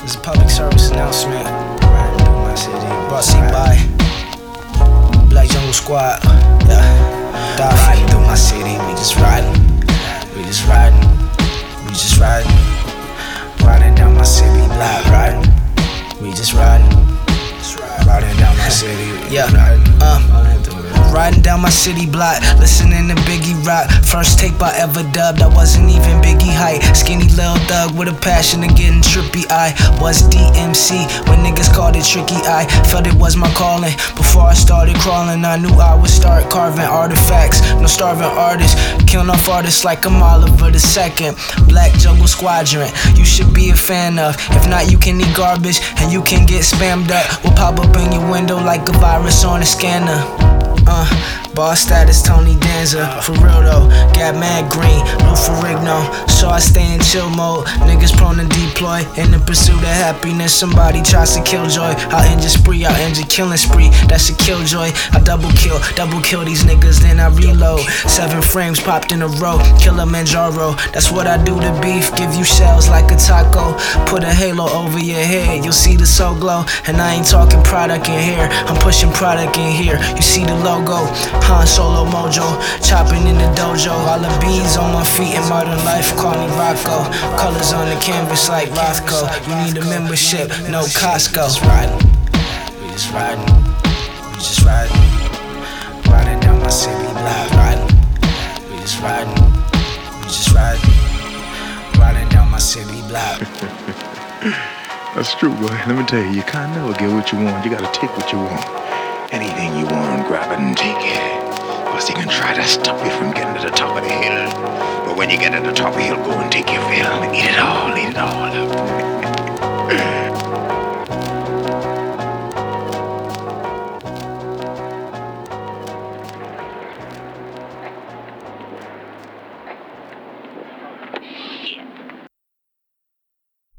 It's a public service announcement. Riding through my city. Brought to you by Black Jungle Squad. Yeah. Riding through my city. We just riding. We just riding. We just riding. Riding down my city. Black riding. We just riding. Riding down my city. Yeah. Riding down my city block, listening to Biggie rock. First tape I ever dubbed, I wasn't even Biggie height. Skinny lil thug with a passion to getting trippy. I was DMC when niggas called it tricky. I felt it was my calling. Before I started crawling, I knew I would start carving artifacts. No starving artists, killing off artists like I'm Oliver II. Black Jungle Squadron, you should be a fan of. If not, you can eat garbage and you can get spammed up. We'll pop up in your window like a virus on a scanner. Boss status, Tony Danza. For real though, got mad green, Lou Ferrigno. So I stay in chill mode. Niggas prone to deploy. In the pursuit of happiness, somebody tries to kill joy. I'll end your spree, I'll end your killing spree. That's a killjoy. I double kill these niggas, then I reload. 7 frames popped in a row, Kilimanjaro. That's what I do to beef, give you shells like a taco. Put a halo over your head, you'll see the soul glow. And I ain't talking product in here, I'm pushing product in here. You see the logo, Han Solo Mojo, chopping in the dojo. All the bees on my feet in modern life, call me Rocco. Colors on the canvas like Rothko. You need a membership, no Costco. We just riding, we just riding. Riding down my city block, riding. We just riding, we just riding. Riding down my city block. That's true, boy. Let me tell you, you can't never get what you want. You gotta take what you want. Anything you want, grab it and take it. Cause they can try to stop you from getting to the top of the hill. But when you get to the top of the hill, go and take your fill.